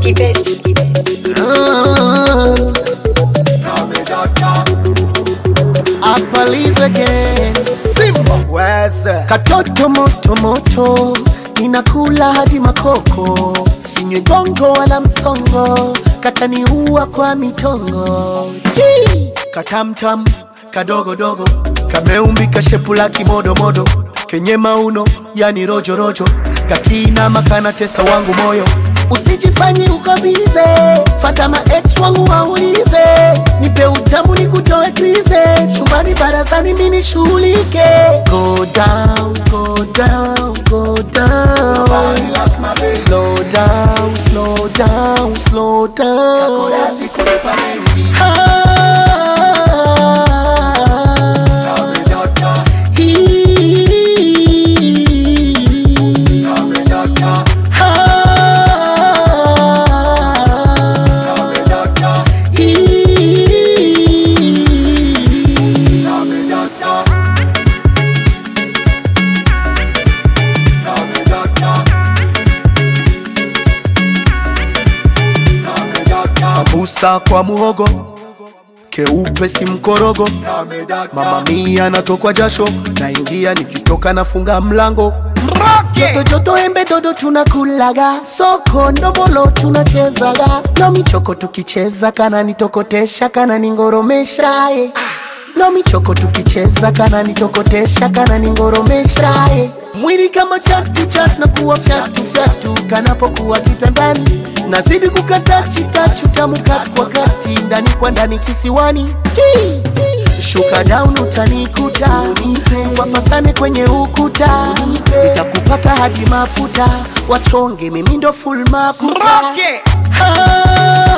Police again. Simba weza katoto moto moto, ninakula hadi makoko, sinywe gongo wala msongo, kataniua kwa mitongo. Katamtam kadogo dogo, kameumbika shepu la kimodo modo, kenye mauno yani rojo rojo, kakina makana tesa wangu moyo. Usijifanyi ukabize, fata ma ex wangu waulize, nipe utamu nikutoe krize, chumbani barazani mini shulike. Go down, go down, go down, slow down, slow down, slow down. Sambusa kwa muhogo, keupe si mkorogo, mama mia natokwa jasho, naingia nikitoka nafunga mlango. Joto joto embe dodo tunakulaga, soko ndomolo tunachezaga, no michoko tukicheza kana nitokotesha kana ningoromesha. No michoko tukicheza kana nitokotesha kana ningoromesha. Mwili kama chatu chat na kuwa fyatu fyatu, kanapokuwa kitandani nazidi kukata chitachu tamu kati kwa kati, ndani kwa ndani kisiwani. Shuka down utanikuta, tupapasane kwenye ukuta, nitakupaka hadi mafuta, wachonge mimi ndo full makuta.